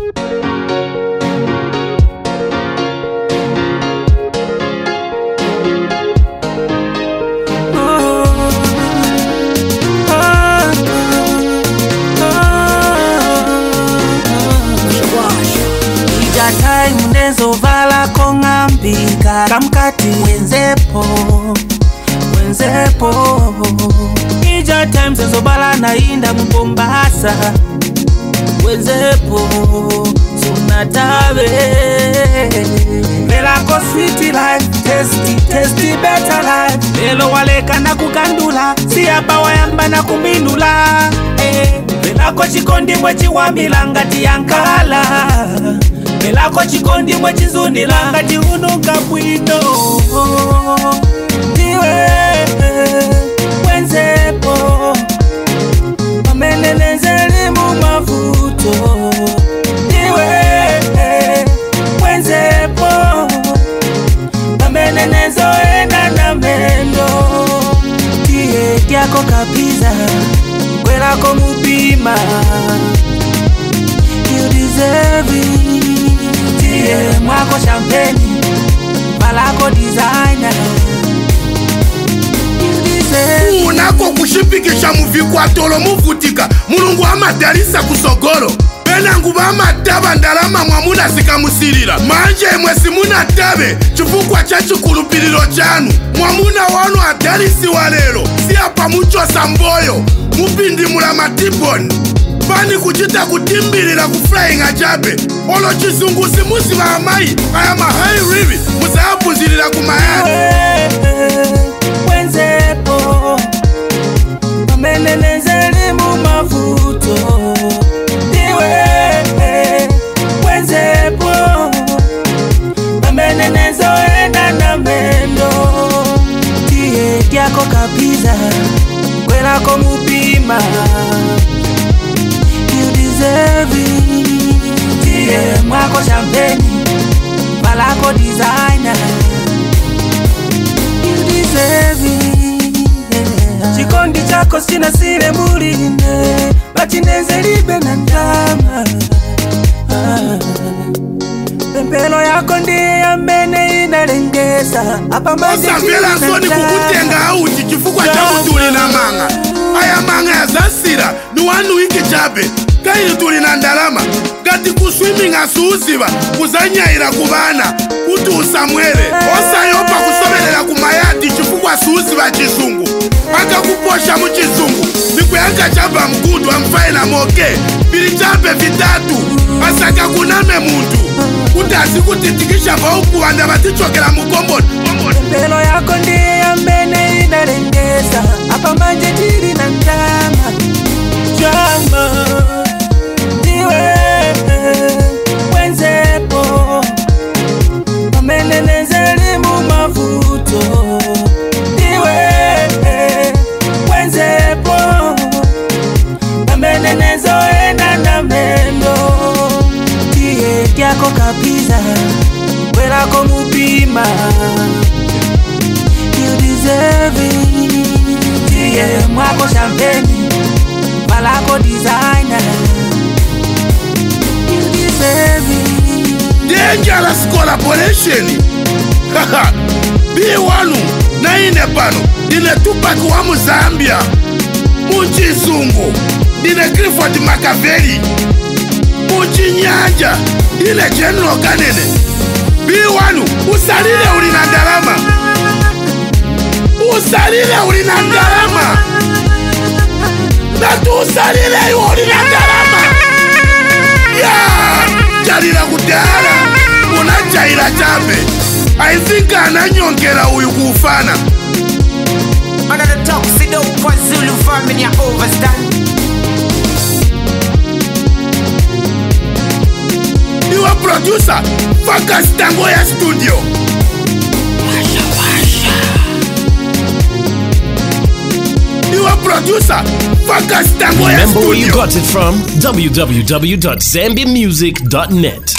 Zovala kongambika kamkati wenzepo ija times zobala na inda Mombasa wenzepo sunatabe Bela ko sweet life tasty better life Belo waleka na kukandula siapa wayamba na kumbindula Bela ko chikondi mwechi wambila ngati yankala Bela ko chikondi mwechi zunila ngati unuka bwino Diwe wenzepo Wamenenezeli mu mavuto Diwe wenzepo Wamenenezo ena na mendo Kie kiako kapiza Kwela ko mupima You deserve it Tie mwako champagne Balako designer Unako kushipikisha muvikwa tolo muvutika Mulungu amadarisa kusogoro Bena nguba amataba ndalama mwamuna sikamusirira Manje mwesi muna tabe Chifukwa chachu kulupililo chanu Mwamuna wanu adarisi walelo Siapa mucho samboyo Mupindi mula matiboni Bani kuchita kutimbilila kuflying ajabe Olo chizungusi musi wa amai Ayama hai rivi Musahabu zilila kumayani Wenzepo Wamenenezeli mu mavuto Diwe wenzepo Wamenenezo enda na mendo Tie kiako kapiza Kwela ko mupima You deserve it Tie mwako champagne Balako designer You deserve it Chikondi chako sina sile muline Bachinezelibe na ndama Pempelo yako ndiye amene inalengesa Osavela soni kukutenga auti chifukwa chamu tuli na manga Aya manga ya zasira ni wanu iki chabe Kaili tuli na ndalama Gati kuswimming asuusiba Kuzanyaira kubana Kutu usamwele Osa yopa kusobelela kumayati chifukwa asuusiba chizungu Aka kuposha mchizungu Nikuyanga chaba mkudu amfaye na moke Pili chabe vitatu Asaka kuname muntu Utasi kutitikisha vauku wanda batichokela mukomboni Pempelo yako ndiye amene inalengesa Apa manje jiri na ndama Jama Diwe wenzepo Wamenenezeli mu mavuto Diwe wenzepo Wamenenezo ena na mendo Tie kiako kapiza Kwela ko mupima You deserve it Tie mwako champagne Balako designer You deserve it Dangerous collaboration B1 na ine pano Dine Tupac wa Muzambia Muchizungu Dine Clifford Makaveli Muchinyanja Dine General Kanene B1 usalile ulina ndalama Usalile ulina ndalama Natu usalile ulina ndalama Jalila kudala Unajaila chabe I think ananyongela uyu kufana Under the tuxedo for Zulu family ya overstand Iwa producer Focus Tangoya Studio Iwa producer Focus Tangoya Studio Remember where you got it from? www.zambiamusic.net